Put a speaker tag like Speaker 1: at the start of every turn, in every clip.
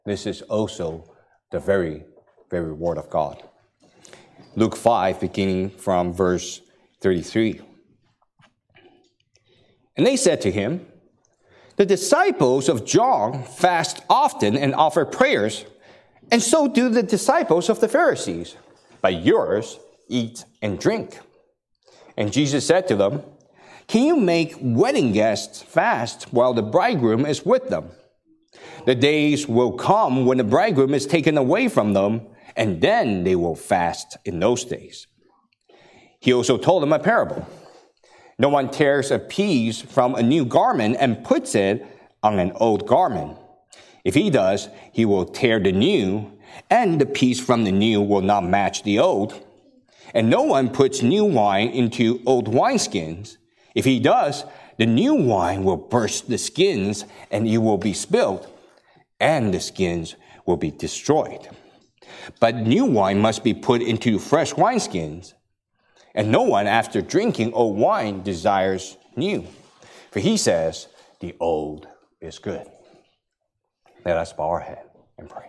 Speaker 1: This is also the very, very word of God. Luke 5, beginning from verse 33. And they said to him, "The disciples of John fast often and offer prayers, and so do the disciples of the Pharisees. But yours eat and drink." And Jesus said to them, "Can you make wedding guests fast while the bridegroom is with them? The days will come when the bridegroom is taken away from them, and then they will fast in those days." He also told them a parable. "No one tears a piece from a new garment and puts it on an old garment. If he does, he will tear the new, and the piece from the new will not match the old. And no one puts new wine into old wineskins. If he does, the new wine will burst the skins, and it will be spilled, and the skins will be destroyed. But new wine must be put into fresh wineskins. And no one, after drinking old wine, desires new. For he says, the old is good." Let us bow our head and pray.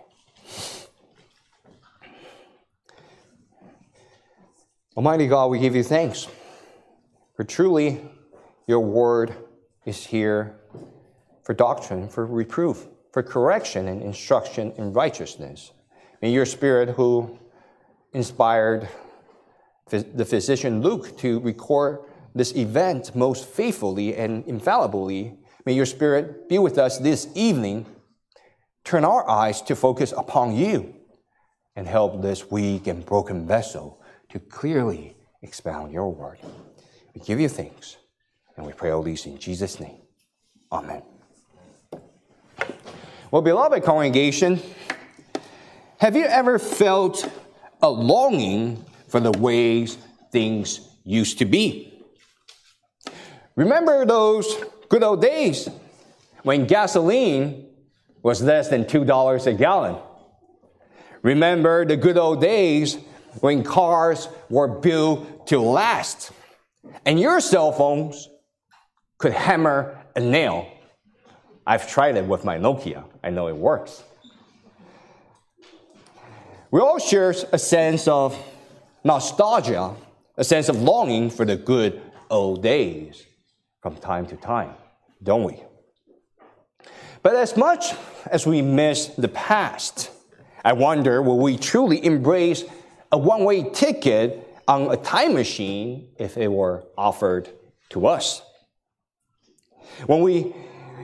Speaker 1: Almighty God, we give you thanks. For truly, your word is here for doctrine, for reproof, for correction and instruction in righteousness. May your Spirit, who inspired the physician Luke to record this event most faithfully and infallibly, may your Spirit be with us this evening. Turn our eyes to focus upon you and help this weak and broken vessel to clearly expound your word. We give you thanks, and we pray all these in Jesus' name. Amen. Well, beloved congregation, have you ever felt a longing for the ways things used to be? Remember those good old days when gasoline was less than $2 a gallon? Remember the good old days when cars were built to last and your cell phones could hammer a nail? I've tried it with my Nokia. I know it works. We all share a sense of nostalgia, a sense of longing for the good old days from time to time, don't we? But as much as we miss the past, I wonder, will we truly embrace a one-way ticket on a time machine if it were offered to us? We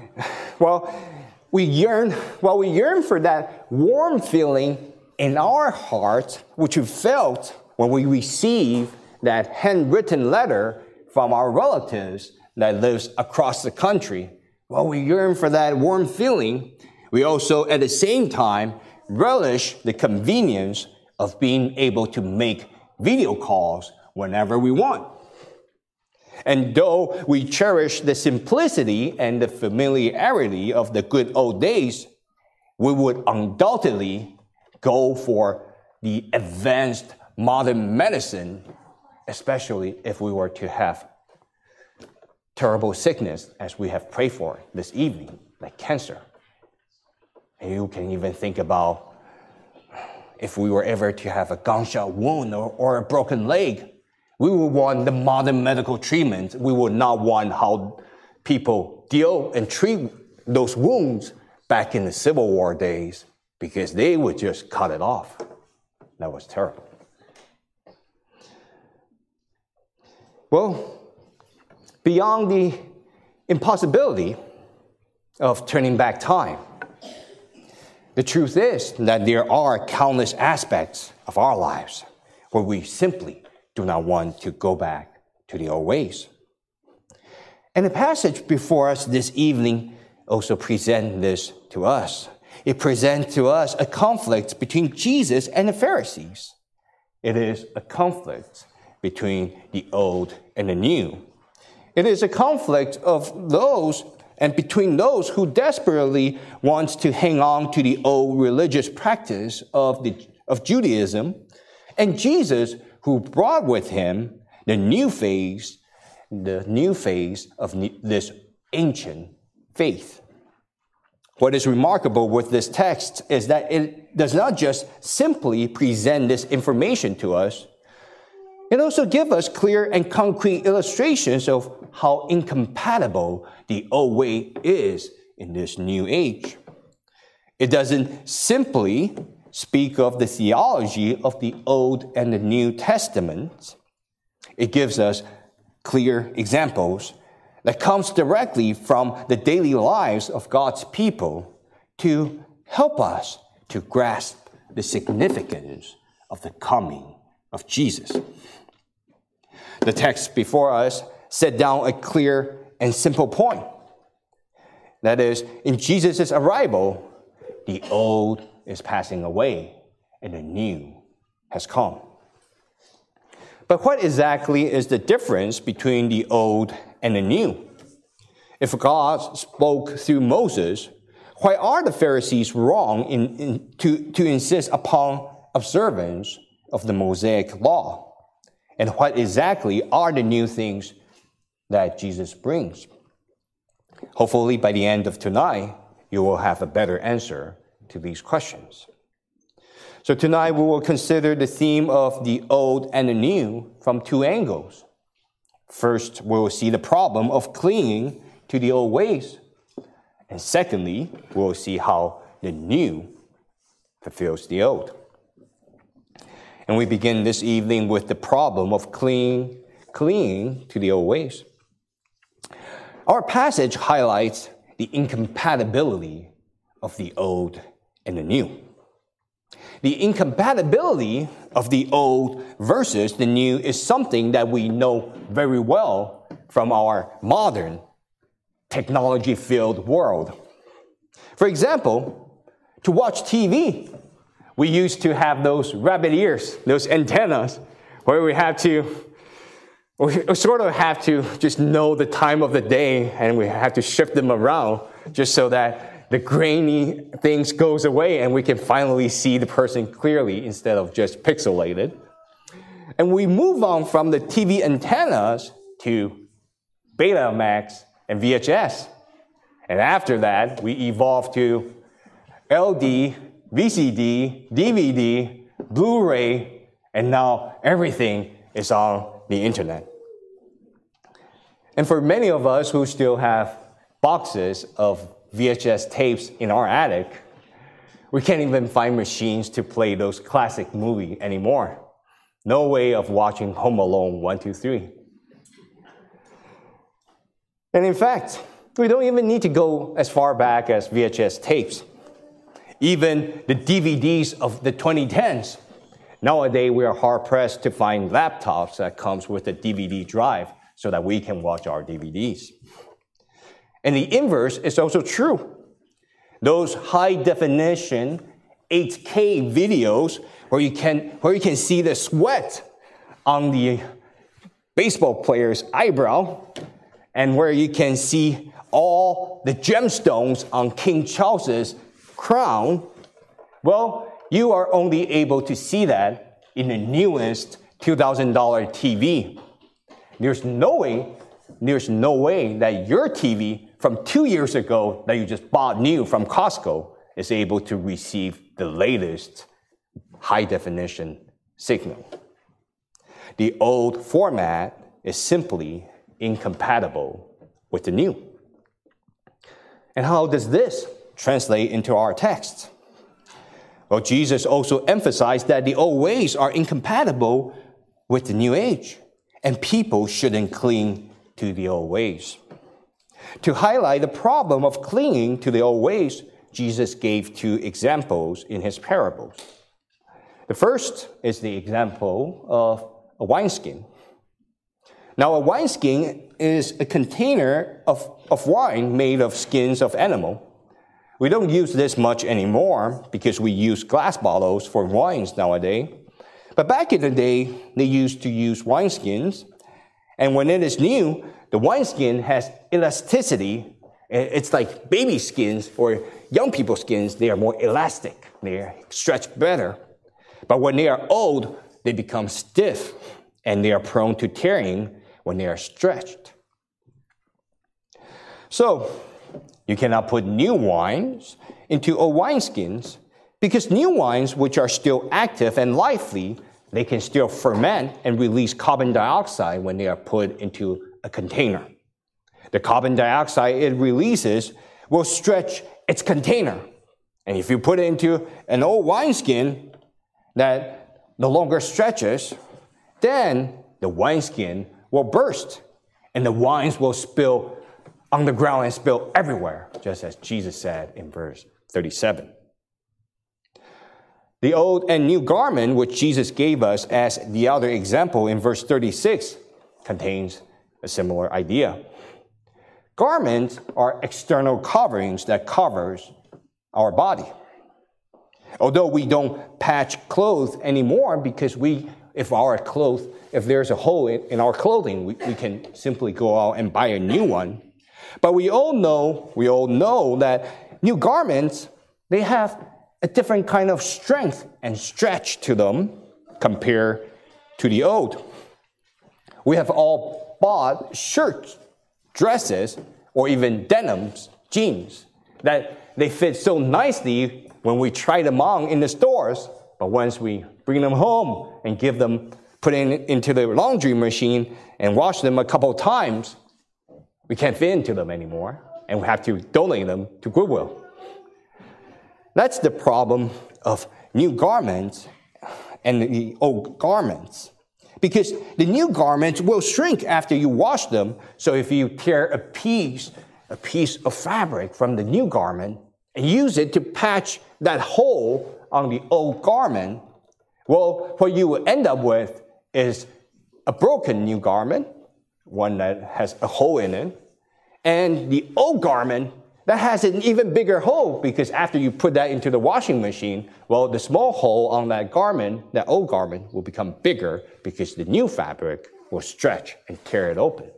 Speaker 1: yearn for that warm feeling in our hearts, which we felt when we received that handwritten letter from our relatives that lives across the country. While we yearn for that warm feeling, we also at the same time relish the convenience of being able to make video calls whenever we want. And though we cherish the simplicity and the familiarity of the good old days, we would undoubtedly go for the advanced modern medicine, especially if we were to have terrible sickness, as we have prayed for this evening, like cancer. And you can even think about if we were ever to have a gunshot wound or a broken leg, we would want the modern medical treatment. We would not want how people deal and treat those wounds back in the Civil War days, because they would just cut it off. That was terrible. Well, beyond the impossibility of turning back time, the truth is that there are countless aspects of our lives where we simply do not want to go back to the old ways. And the passage before us this evening also presents this to us. It presents to us a conflict between Jesus and the Pharisees. It is a conflict between the old and the new. It is a conflict of those and between those who desperately wants to hang on to the old religious practice of Judaism, and Jesus, who brought with him the new phase of this ancient faith. What is remarkable with this text is that it does not just simply present this information to us, it also gives us clear and concrete illustrations of how incompatible the old way is in this new age. It doesn't simply speak of the theology of the Old and the New Testaments. It gives us clear examples that comes directly from the daily lives of God's people to help us to grasp the significance of the coming of Jesus. The text before us set down a clear and simple point. That is, in Jesus' arrival, the old is passing away and the new has come. But what exactly is the difference between the old and the new? If God spoke through Moses, why are the Pharisees wrong to insist upon observance of the Mosaic law? And what exactly are the new things that Jesus brings? Hopefully, by the end of tonight, you will have a better answer to these questions. So tonight, we will consider the theme of the old and the new from two angles. First, we will see the problem of clinging to the old ways. And secondly, we will see how the new fulfills the old. And we begin this evening with the problem of clinging to the old ways. Our passage highlights the incompatibility of the old and the new. The incompatibility of the old versus the new is something that we know very well from our modern technology-filled world. For example, to watch TV, we used to have those rabbit ears, those antennas, where we sort of have to just know the time of the day, and we have to shift them around just so that the grainy things goes away and we can finally see the person clearly instead of just pixelated. And we move on from the TV antennas to Betamax and VHS. And after that, we evolve to LD, VCD, DVD, Blu-ray, and now everything is on the internet. And for many of us who still have boxes of VHS tapes in our attic, we can't even find machines to play those classic movies anymore. No way of watching Home Alone 1, 2, 3. And in fact, we don't even need to go as far back as VHS tapes. Even the DVDs of the 2010s. Nowadays, we are hard-pressed to find laptops that comes with a DVD drive so that we can watch our DVDs. And the inverse is also true. Those high-definition 8K videos where you can see the sweat on the baseball player's eyebrow and where you can see all the gemstones on King Charles's crown, well, you are only able to see that in the newest $2,000 TV. There's no way that your TV from 2 years ago that you just bought new from Costco is able to receive the latest high-definition signal. The old format is simply incompatible with the new. And how does this translate into our text? Well, Jesus also emphasized that the old ways are incompatible with the new age, and people shouldn't cling to the old ways. To highlight the problem of clinging to the old ways, Jesus gave two examples in his parables. The first is the example of a wineskin. Now, a wineskin is a container of wine made of skins of animal. We don't use this much anymore because we use glass bottles for wines nowadays. But back in the day, they used to use wineskins. And when it is new, the wineskin has elasticity. It's like baby skins or young people's skins. They are more elastic. They stretch better. But when they are old, they become stiff and they are prone to tearing when they are stretched. So, You cannot put new wines into old wineskins, because new wines, which are still active and lively, they can still ferment and release carbon dioxide when they are put into a container. The carbon dioxide it releases will stretch its container. And if you put it into an old wineskin that no longer stretches, then the wineskin will burst and the wines will spill on the ground and spill everywhere, just as Jesus said in verse 37. The old and new garment, which Jesus gave us as the other example in verse 36, contains a similar idea. Garments are external coverings that covers our body. Although we don't patch clothes anymore because if there's a hole in our clothing, we can simply go out and buy a new one. But we all know that new garments, they have a different kind of strength and stretch to them compared to the old. We have all bought shirts, dresses, or even denims, jeans, that they fit so nicely when we try them on in the stores, but once we bring them home and put into the laundry machine and wash them a couple times, we can't fit into them anymore, and we have to donate them to Goodwill. That's the problem of new garments and the old garments. Because the new garments will shrink after you wash them. So if you tear a piece of fabric from the new garment and use it to patch that hole on the old garment, well, what you will end up with is a broken new garment, one that has a hole in it, and the old garment that has an even bigger hole, because after you put that into the washing machine, well, the small hole on that garment, that old garment, will become bigger because the new fabric will stretch and tear it open.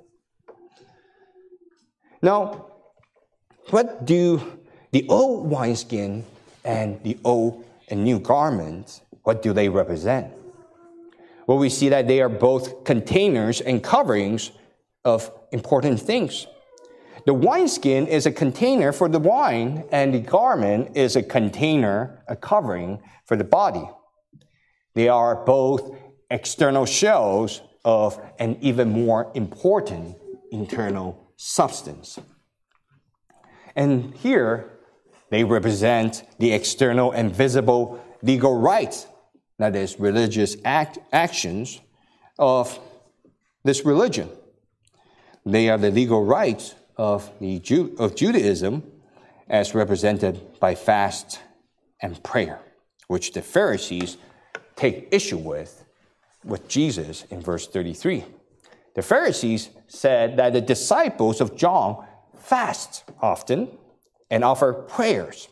Speaker 1: Now, what do the old wineskin and the old and new garments, what do they represent? Well, we see that they are both containers and coverings of important things. The wineskin is a container for the wine, and the garment is a container, a covering for the body. They are both external shells of an even more important internal substance. And here, they represent the external and visible legal rights, that is, religious actions of this religion. They are the legal rights of Judaism as represented by fast and prayer, which the Pharisees take issue with Jesus in verse 33. The Pharisees said that the disciples of John fast often and offer prayers,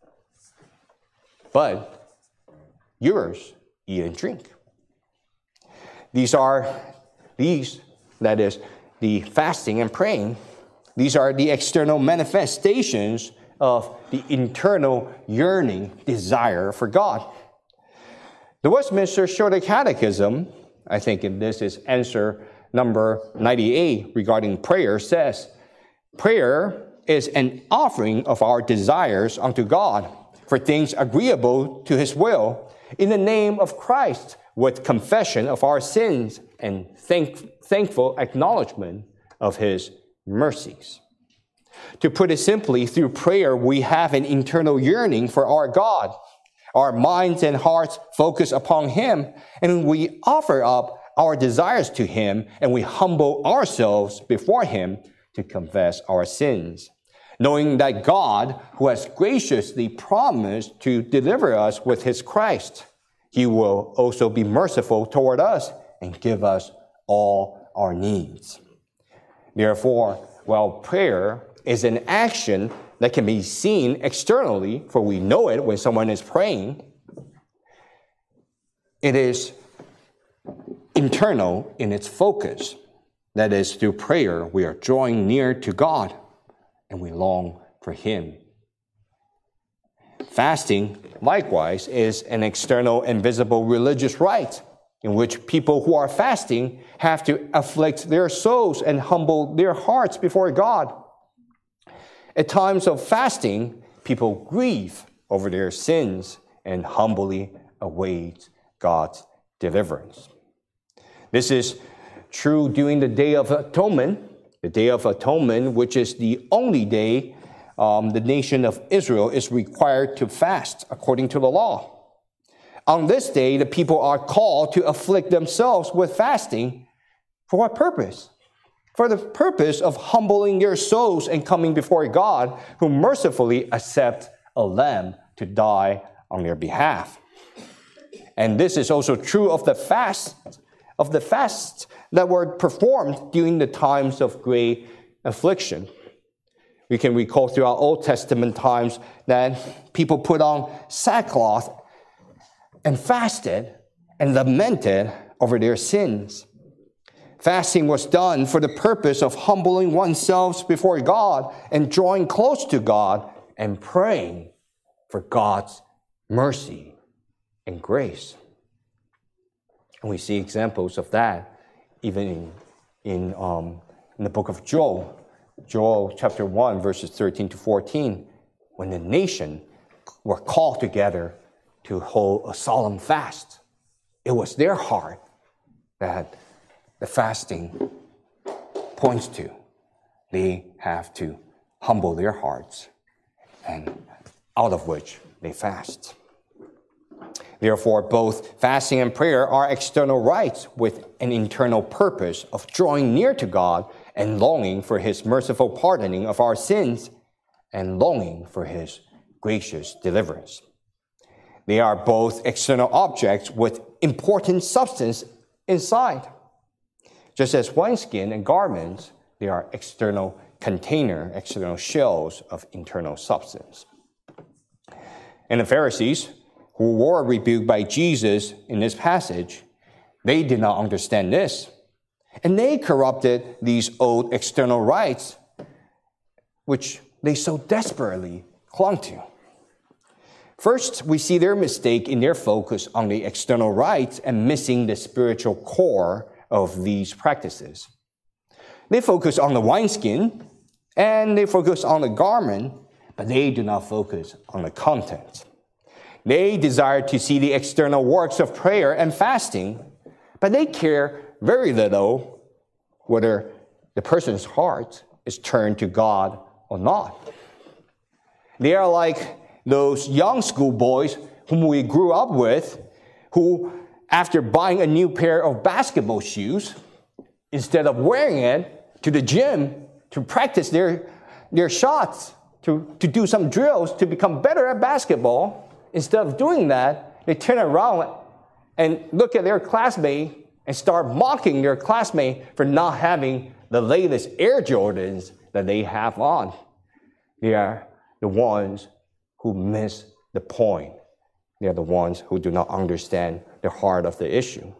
Speaker 1: but yours eat and drink. That is, the fasting and praying, these are the external manifestations of the internal yearning, desire for God. The Westminster Shorter Catechism, I think this is answer number 98 regarding prayer, says, prayer is an offering of our desires unto God for things agreeable to His will in the name of Christ, with confession of our sins and thankful acknowledgement of His mercies. To put it simply, through prayer, we have an internal yearning for our God. Our minds and hearts focus upon Him, and we offer up our desires to Him, and we humble ourselves before Him to confess our sins, knowing that God, who has graciously promised to deliver us with His Christ, He will also be merciful toward us and give us all our needs. Therefore, while prayer is an action that can be seen externally, for we know it when someone is praying, it is internal in its focus. That is, through prayer, we are drawing near to God and we long for Him. Fasting, likewise, is an external and visible religious rite in which people who are fasting have to afflict their souls and humble their hearts before God. At times of fasting, people grieve over their sins and humbly await God's deliverance. This is true during the Day of Atonement, which is the only day the nation of Israel is required to fast according to the law. On this day, the people are called to afflict themselves with fasting. For what purpose? For the purpose of humbling their souls and coming before God, who mercifully accepts a lamb to die on their behalf. And this is also true of the fasts that were performed during the times of great affliction. We can recall throughout Old Testament times that people put on sackcloth and fasted and lamented over their sins. Fasting was done for the purpose of humbling oneself before God and drawing close to God and praying for God's mercy and grace. And we see examples of that even in the book of Joel. Joel chapter 1, verses 13 to 14, when the nation were called together to hold a solemn fast. It was their heart that the fasting points to. They have to humble their hearts, and out of which they fast. Therefore, both fasting and prayer are external rites with an internal purpose of drawing near to God and longing for His merciful pardoning of our sins and longing for His gracious deliverance. They are both external objects with important substance inside. Just as wineskin and garments, they are external shells of internal substance. And the Pharisees, who were rebuked by Jesus in this passage, they did not understand this. And they corrupted these old external rites, which they so desperately clung to. First, we see their mistake in their focus on the external rites and missing the spiritual core of these practices. They focus on the wineskin and they focus on the garment, but they do not focus on the content. They desire to see the external works of prayer and fasting, but they care very little whether the person's heart is turned to God or not. They are like those young schoolboys whom we grew up with, who, after buying a new pair of basketball shoes, instead of wearing it to the gym to practice their shots, to do some drills to become better at basketball, instead of doing that, they turn around and look at their classmate and start mocking their classmate for not having the latest Air Jordans that they have on. They are the ones who miss the point. They are the ones who do not understand the heart of the issue.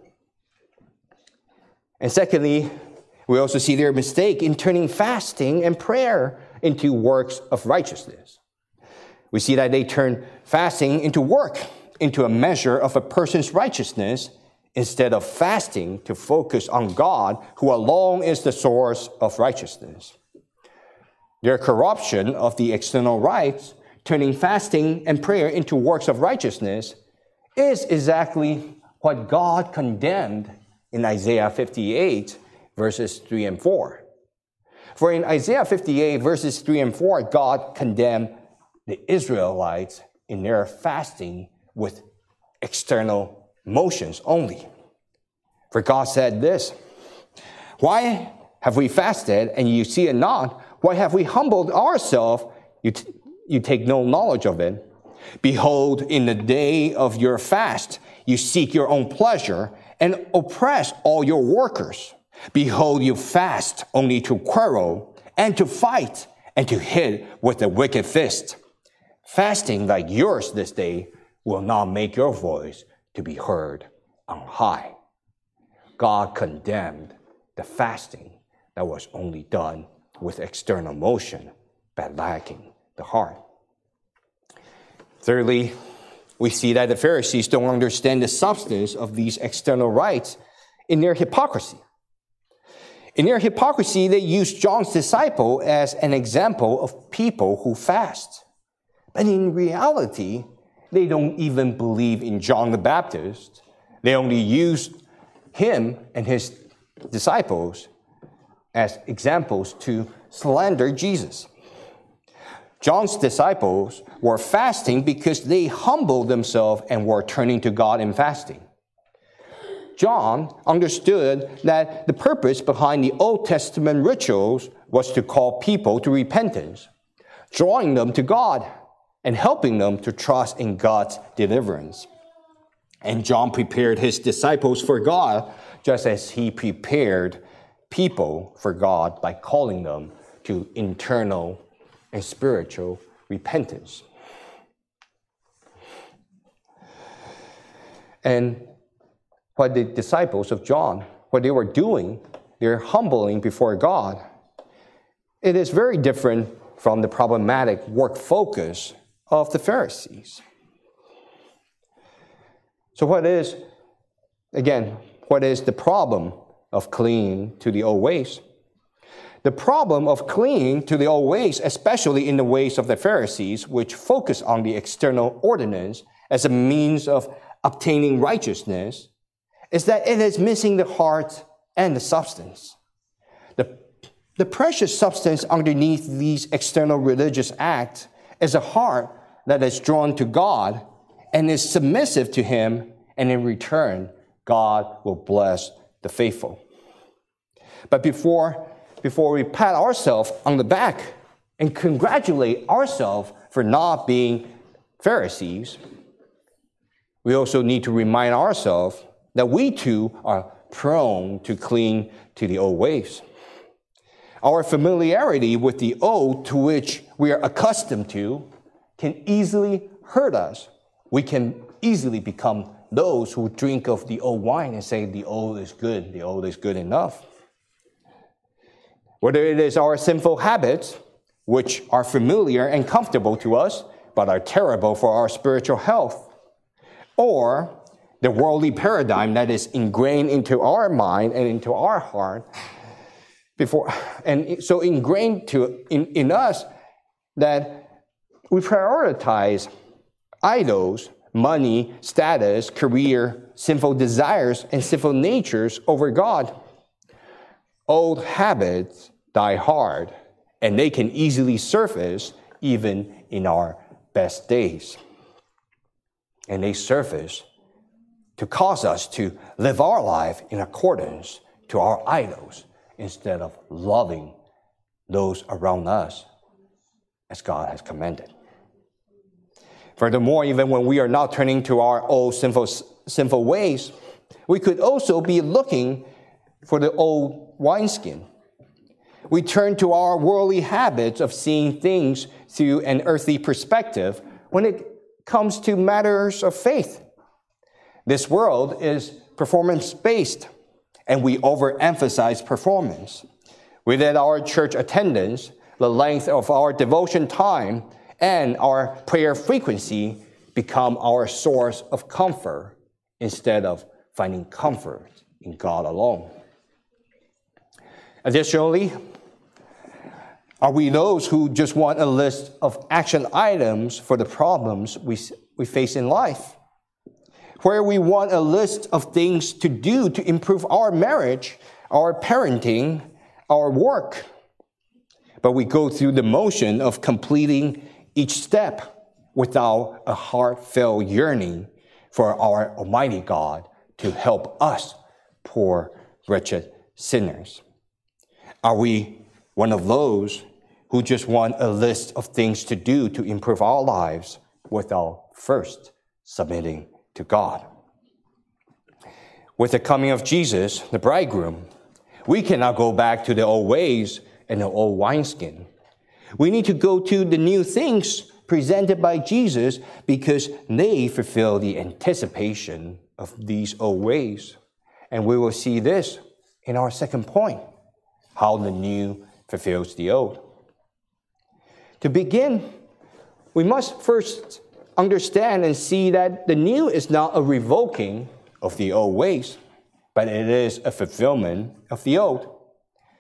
Speaker 1: And secondly, we also see their mistake in turning fasting and prayer into works of righteousness. We see that they turn fasting into work, into a measure of a person's righteousness, instead of fasting to focus on God, who alone is the source of righteousness. Their corruption of the external rites, turning fasting and prayer into works of righteousness, is exactly what God condemned in Isaiah 58, verses 3 and 4. For in Isaiah 58, verses 3 and 4, God condemned the Israelites in their fasting with external motions only. For God said this, "Why have we fasted and you see it not? Why have we humbled ourselves? You take no knowledge of it. Behold, in the day of your fast, you seek your own pleasure and oppress all your workers. Behold, you fast only to quarrel and to fight and to hit with a wicked fist. Fasting like yours this day will not make your voice to be heard on high." God condemned the fasting that was only done with external motion, but lacking the heart. Thirdly, we see that the Pharisees don't understand the substance of these external rites in their hypocrisy. In their hypocrisy, they use John's disciple as an example of people who fast. But in reality, they don't even believe in John the Baptist. They only use him and his disciples as examples to slander Jesus. John's disciples were fasting because they humbled themselves and were turning to God in fasting. John understood that the purpose behind the Old Testament rituals was to call people to repentance, drawing them to God and helping them to trust in God's deliverance. And John prepared his disciples for God just as he prepared people for God by calling them to internal and spiritual repentance. And what the disciples of John, what they were doing, they're humbling before God. It is very different from the problematic work focus of the Pharisees. So what is the problem of clinging to the old ways? The problem of clinging to the old ways, especially in the ways of the Pharisees, which focus on the external ordinance as a means of obtaining righteousness, is that it is missing the heart and the substance. The precious substance underneath these external religious acts is a heart that is drawn to God and is submissive to Him, and in return, God will bless the faithful. But before we pat ourselves on the back and congratulate ourselves for not being Pharisees, we also need to remind ourselves that we too are prone to cling to the old ways. Our familiarity with the old to which we are accustomed to can easily hurt us. We can easily become those who drink of the old wine and say the old is good enough. Whether it is our sinful habits, which are familiar and comfortable to us, but are terrible for our spiritual health, or the worldly paradigm that is ingrained into our mind and into our heart, and so ingrained in us that we prioritize idols, money, status, career, sinful desires, and sinful natures over God. Old habits die hard, and they can easily surface even in our best days. And they surface to cause us to live our life in accordance to our idols instead of loving those around us as God has commanded. Furthermore, even when we are not turning to our old sinful ways, we could also be looking for the old wineskin. We turn to our worldly habits of seeing things through an earthly perspective when it comes to matters of faith. This world is performance-based, and we overemphasize performance. Within our church attendance, the length of our devotion time and our prayer frequency become our source of comfort instead of finding comfort in God alone. Additionally, are we those who just want a list of action items for the problems we face in life? Where we want a list of things to do to improve our marriage, our parenting, our work. But we go through the motion of completing each step without a heartfelt yearning for our Almighty God to help us, poor, wretched sinners. Are we one of those who just want a list of things to do to improve our lives without first submitting to God? With the coming of Jesus, the bridegroom, we cannot go back to the old ways and the old wineskin. We need to go to the new things presented by Jesus because they fulfill the anticipation of these old ways. And we will see this in our second point, how the new fulfills the old. To begin, we must first understand and see that the new is not a revoking of the old ways, but it is a fulfillment of the old.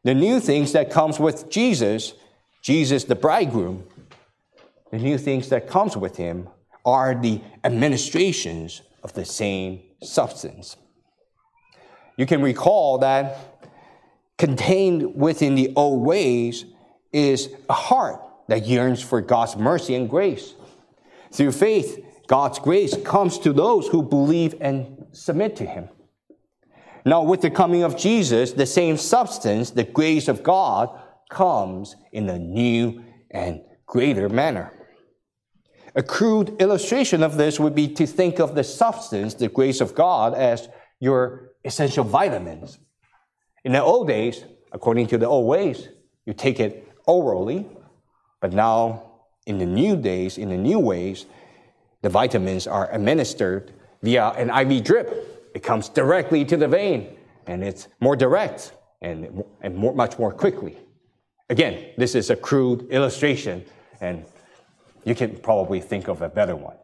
Speaker 1: The new things that comes with Jesus the bridegroom, the new things that comes with him are the administrations of the same substance. You can recall that contained within the old ways is a heart that yearns for God's mercy and grace. Through faith, God's grace comes to those who believe and submit to him. Now, with the coming of Jesus, the same substance, the grace of God, comes in a new and greater manner. A crude illustration of this would be to think of the substance, the grace of God, as your essential vitamins. In the old days, according to the old ways, you take it orally, but now in the new days, in the new ways, the vitamins are administered via an IV drip. It comes directly to the vein, and it's more direct and much more quickly. Again, this is a crude illustration, and you can probably think of a better one.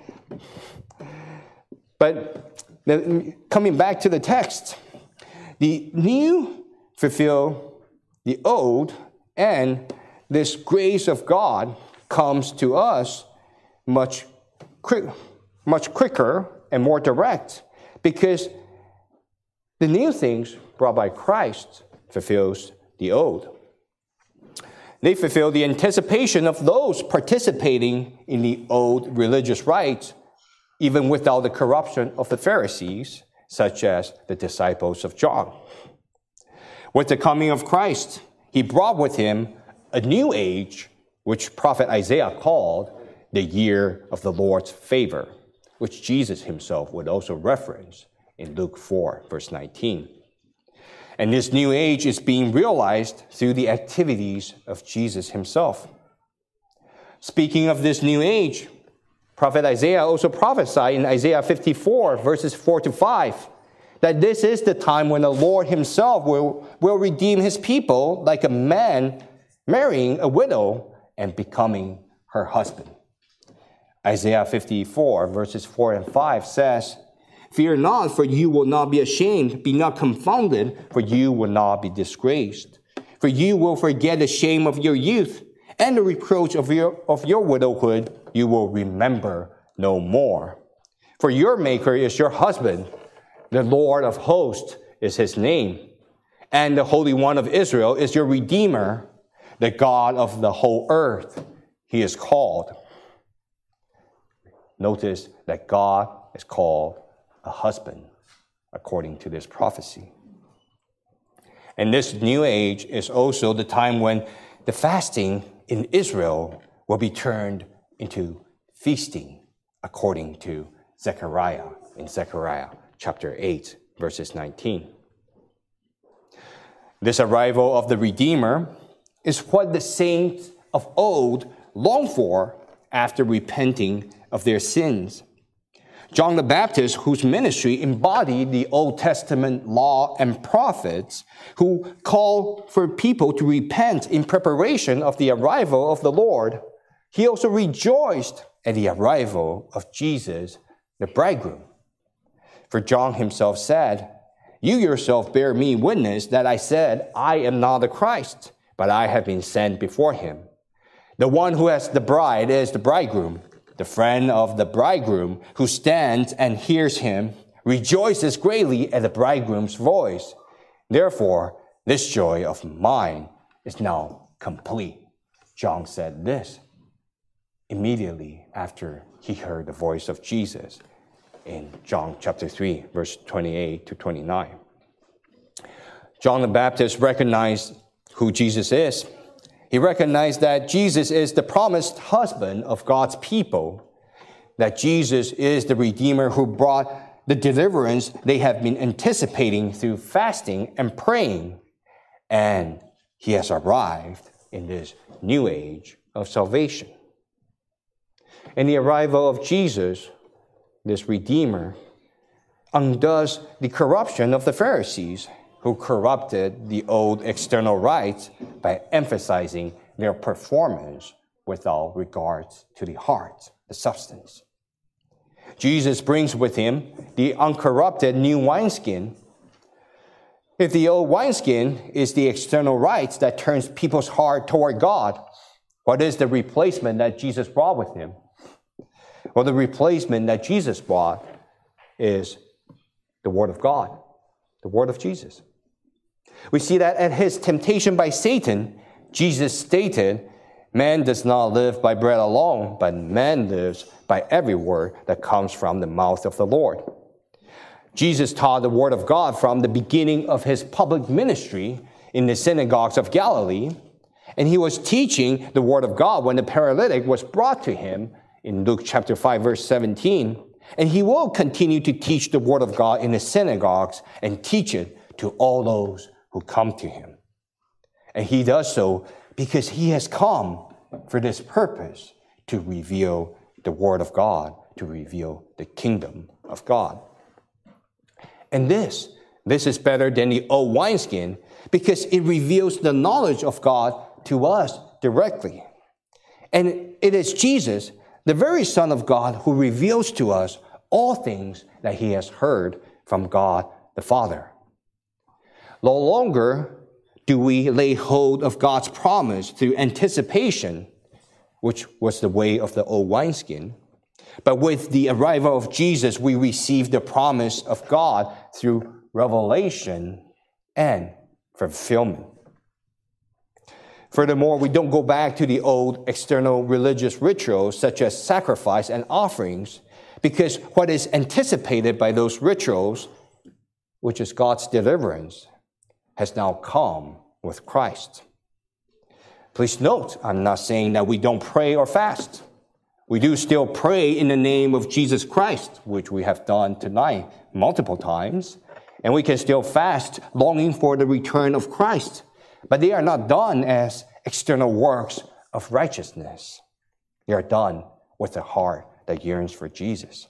Speaker 1: But coming back to the text, the new fulfill the old, and this grace of God comes to us much quicker and more direct, because the new things brought by Christ fulfills the old. They fulfill the anticipation of those participating in the old religious rites, even without the corruption of the Pharisees, such as the disciples of John. With the coming of Christ, he brought with him a new age, which prophet Isaiah called the year of the Lord's favor, which Jesus himself would also reference in Luke 4, verse 19. And this new age is being realized through the activities of Jesus himself. Speaking of this new age, prophet Isaiah also prophesied in Isaiah 54, verses 4 to 5, that this is the time when the Lord himself will redeem his people like a man marrying a widow and becoming her husband. Isaiah 54, verses 4 and 5 says, "Fear not, for you will not be ashamed. Be not confounded, for you will not be disgraced. For you will forget the shame of your youth, and the reproach of your widowhood you will remember no more. For your Maker is your husband, the Lord of hosts is his name, and the Holy One of Israel is your Redeemer, the God of the whole earth, he is called." Notice that God is called a husband, according to this prophecy. And this new age is also the time when the fasting in Israel will be turned into feasting, according to Zechariah, in Zechariah chapter 8, verses 19. This arrival of the Redeemer is what the saints of old longed for after repenting of their sins. John the Baptist, whose ministry embodied the Old Testament law and prophets, who called for people to repent in preparation of the arrival of the Lord, he also rejoiced at the arrival of Jesus, the bridegroom. For John himself said, "You yourself bear me witness that I said, I am not the Christ, but I have been sent before him. The one who has the bride is the bridegroom. The friend of the bridegroom who stands and hears him rejoices greatly at the bridegroom's voice. Therefore, this joy of mine is now complete." John said this immediately after he heard the voice of Jesus in John chapter 3, verse 28 to 29. John the Baptist recognized who Jesus is. He recognized that Jesus is the promised husband of God's people, that Jesus is the Redeemer who brought the deliverance they have been anticipating through fasting and praying, and he has arrived in this new age of salvation. And the arrival of Jesus, this Redeemer, undoes the corruption of the Pharisees, who corrupted the old external rites by emphasizing their performance without regard to the heart, the substance. Jesus brings with him the uncorrupted new wineskin. If the old wineskin is the external rites that turns people's heart toward God, what is the replacement that Jesus brought with him? Well, the replacement that Jesus brought is the Word of God, the Word of Jesus. We see that at his temptation by Satan, Jesus stated, "Man does not live by bread alone, but man lives by every word that comes from the mouth of the Lord." Jesus taught the Word of God from the beginning of his public ministry in the synagogues of Galilee, and he was teaching the Word of God when the paralytic was brought to him in Luke chapter 5, verse 17. And he will continue to teach the Word of God in the synagogues and teach it to all those who come to him. And he does so because he has come for this purpose, to reveal the Word of God, to reveal the kingdom of God. And this is better than the old wineskin because it reveals the knowledge of God to us directly. And it is Jesus, the very Son of God, who reveals to us all things that he has heard from God the Father. No longer do we lay hold of God's promise through anticipation, which was the way of the old wineskin. But with the arrival of Jesus, we receive the promise of God through revelation and fulfillment. Furthermore, we don't go back to the old external religious rituals such as sacrifice and offerings, because what is anticipated by those rituals, which is God's deliverance, has now come with Christ. Please note, I'm not saying that we don't pray or fast. We do still pray in the name of Jesus Christ, which we have done tonight multiple times. And we can still fast, longing for the return of Christ. But they are not done as external works of righteousness. They are done with a heart that yearns for Jesus.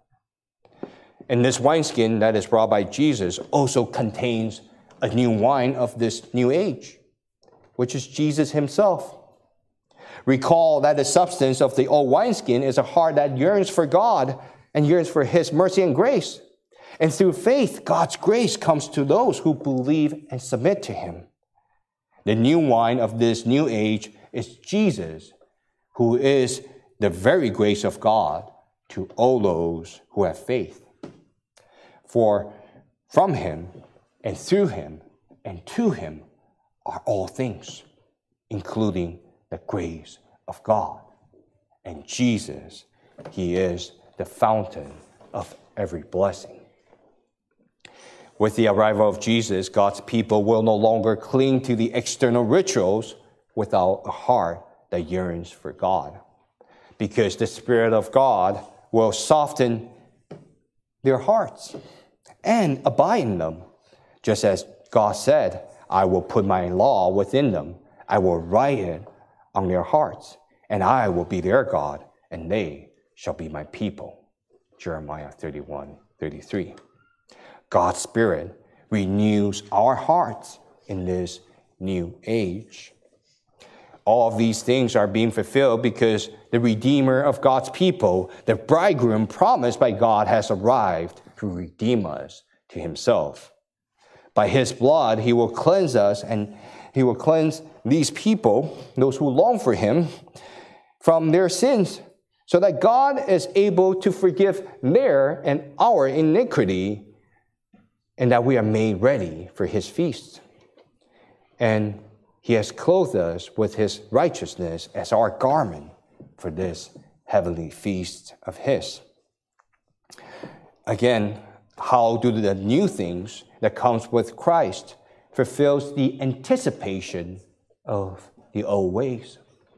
Speaker 1: And this wineskin that is brought by Jesus also contains a new wine of this new age, which is Jesus himself. Recall that the substance of the old wineskin is a heart that yearns for God and yearns for his mercy and grace. And through faith, God's grace comes to those who believe and submit to him. The new wine of this new age is Jesus, who is the very grace of God to all those who have faith. For from him and through him and to him are all things, including the grace of God. And Jesus, he is the fountain of every blessing. With the arrival of Jesus, God's people will no longer cling to the external rituals without a heart that yearns for God, because the Spirit of God will soften their hearts and abide in them. Just as God said, "I will put my law within them. I will write it on their hearts, and I will be their God, and they shall be my people." Jeremiah 31:33. God's Spirit renews our hearts in this new age. All of these things are being fulfilled because the Redeemer of God's people, the bridegroom promised by God, has arrived to redeem us to himself. By his blood, he will cleanse us, and he will cleanse these people, those who long for him, from their sins, so that God is able to forgive their and our iniquity, and that we are made ready for his feast. And he has clothed us with his righteousness as our garment for this heavenly feast of his. Again, how do the new things that comes with Christ fulfills the anticipation of the old ways?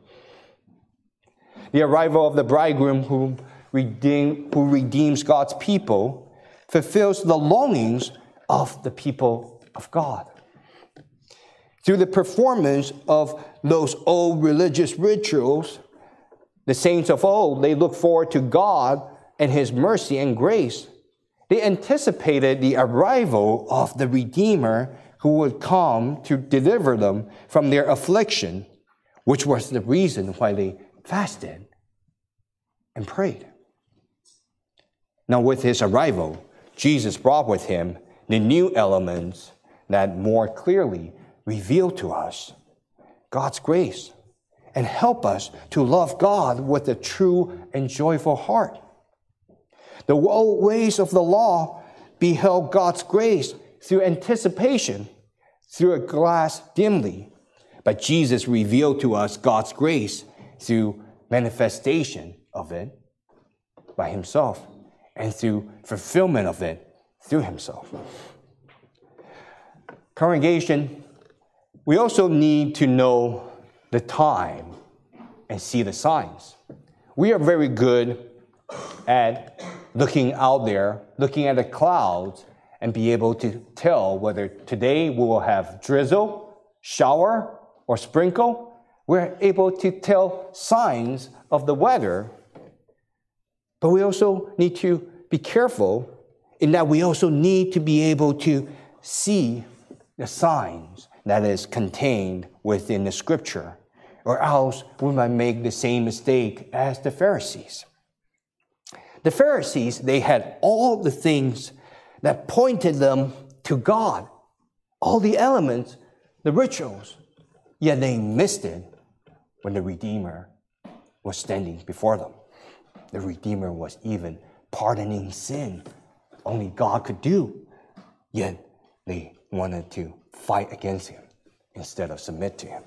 Speaker 1: The arrival of the bridegroom who redeems God's people fulfills the longings of the people of God. Through the performance of those old religious rituals, the saints of old, they look forward to God and his mercy and grace. They anticipated the arrival of the Redeemer who would come to deliver them from their affliction, which was the reason why they fasted and prayed. Now, with his arrival, Jesus brought with him the new elements that more clearly reveal to us God's grace and help us to love God with a true and joyful heart. The old ways of the law beheld God's grace through anticipation, through a glass dimly. But Jesus revealed to us God's grace through manifestation of it by himself and through fulfillment of it through himself. Congregation, we also need to know the time and see the signs. We are very good at looking out there, looking at the clouds, and be able to tell whether today we will have drizzle, shower, or sprinkle. We're able to tell signs of the weather. But we also need to be careful in that we also need to be able to see the signs that is contained within the scripture, or else we might make the same mistake as the Pharisees. The Pharisees, they had all the things that pointed them to God, all the elements, the rituals, yet they missed it when the Redeemer was standing before them. The Redeemer was even pardoning sin. Only God could do. Yet they wanted to fight against him instead of submit to him.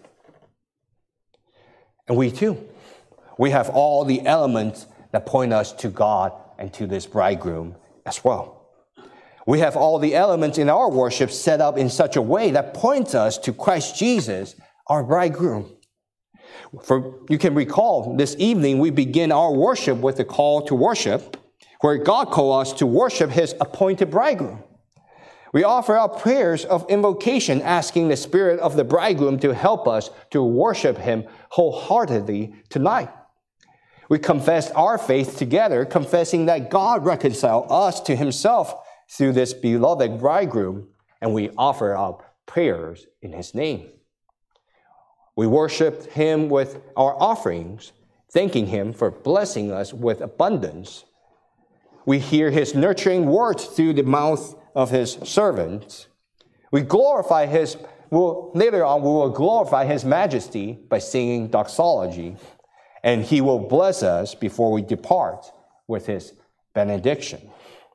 Speaker 1: And we too, we have all the elements that point us to God and to this bridegroom as well. We have all the elements in our worship set up in such a way that points us to Christ Jesus, our bridegroom. For you can recall, this evening we begin our worship with the call to worship, where God calls us to worship his appointed bridegroom. We offer up prayers of invocation, asking the Spirit of the bridegroom to help us to worship him wholeheartedly tonight. We confess our faith together, confessing that God reconciled us to himself through this beloved bridegroom, and we offer up prayers in his name. We worship him with our offerings, thanking him for blessing us with abundance. We hear his nurturing words through the mouth of his servants. We glorify later on we will glorify his majesty by singing doxology, and he will bless us before we depart with his benediction.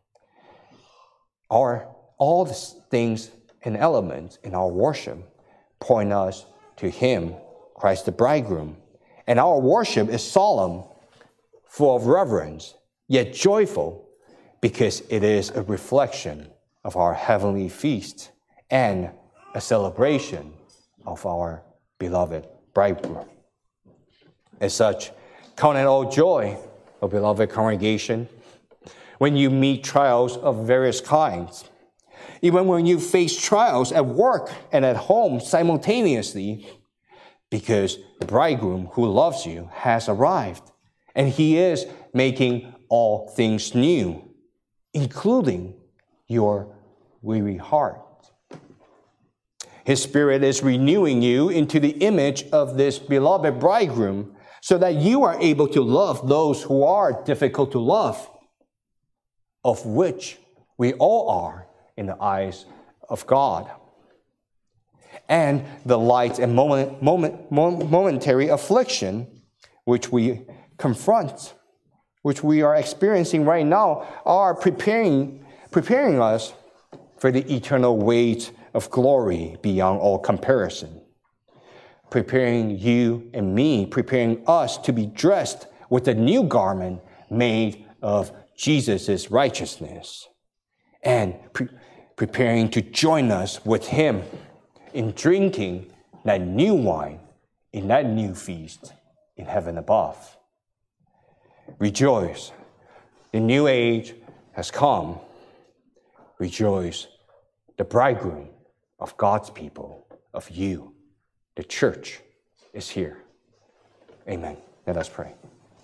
Speaker 1: All the things and elements in our worship point us to him, Christ the bridegroom. And our worship is solemn, full of reverence, yet joyful, because it is a reflection of our heavenly feast and a celebration of our beloved bridegroom. As such, count it all joy, O beloved congregation, when you meet trials of various kinds. Even when you face trials at work and at home simultaneously, because the bridegroom who loves you has arrived, and he is making all things new, including your weary heart. His Spirit is renewing you into the image of this beloved bridegroom so that you are able to love those who are difficult to love, of which we all are in the eyes of God. And the light and momentary affliction which we confront, which we are experiencing right now, are preparing us for the eternal weight of glory beyond all comparison. Preparing you and me, preparing us to be dressed with a new garment made of Jesus' righteousness, and preparing to join us with him in drinking that new wine in that new feast in heaven above. Rejoice, the new age has come. Rejoice, the bridegroom of God's people, of you, the church, is here. Amen. Let us pray.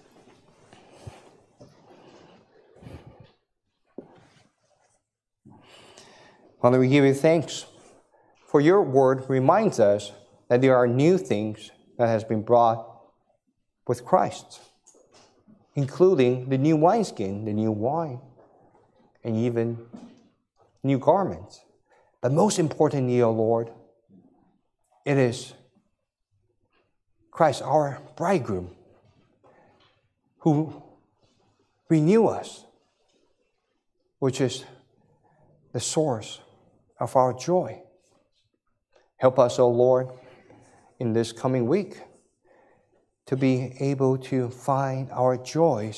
Speaker 1: Father, we give you thanks, for your word reminds us that there are new things that has been brought with Christ, including the new wineskin, the new wine, and even new garments. But most importantly, O Lord, it is Christ, our bridegroom, who renew us, which is the source of our joy. Help us, O Lord, in this coming week to be able to find our joy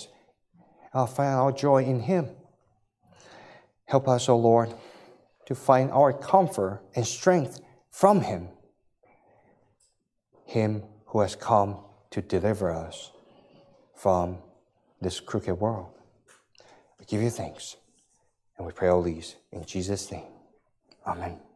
Speaker 1: in Him. Help us, O Lord, to find our comfort and strength from Him, Him who has come to deliver us from this crooked world. We give you thanks, and we pray all these in Jesus' name. Amen.